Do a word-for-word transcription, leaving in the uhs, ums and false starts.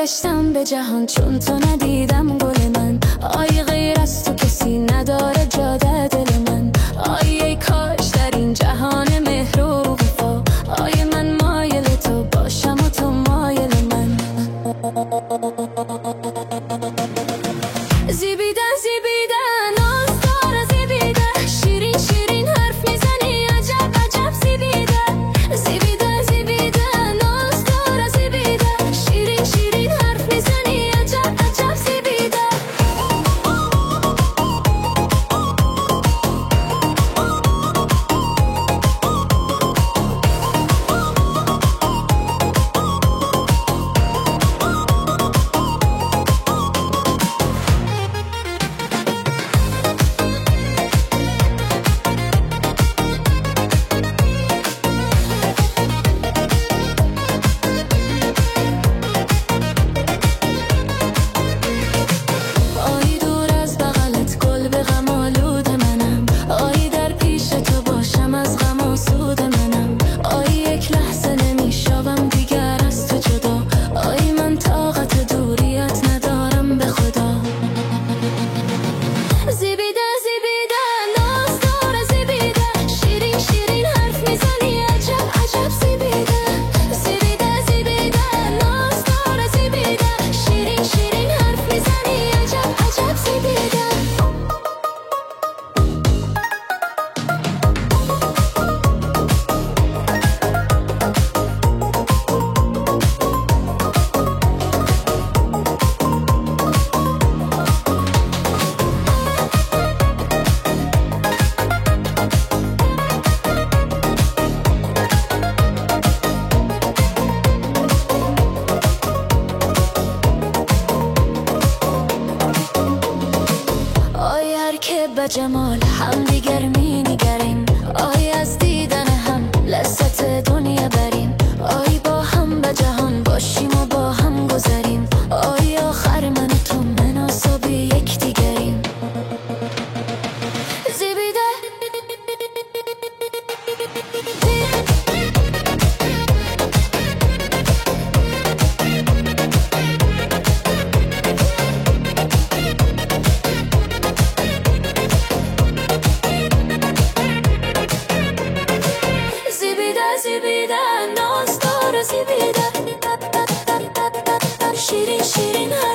برگشتم به جهان چون تو ندیدم گل من. آی غیر از تو کسی نداره جا در دل من. آی ای کاش در این جهان مهر و وفا آی من مایل تو باشم و تو مایل من. زیبیدن زیبیدن ناز داره زیبیدن شیرین شیرین حرف میزنی عجب عجب زیبیدن. زیبیدن زیبیدن ناز داره زیبیدن شیرین شیرین حرف میزنی عجب عجب زیبیدن. که به جمال هم دیگر می نگریم. آی از دیدن هم لذت دنیا بریم. آی با هم به جهان باشیم و با هم گذریم. آی آخر من و تو مناسب یک دیگریم. زیبیده زیبیدن ناز داره زیبیدن شیرین شیرین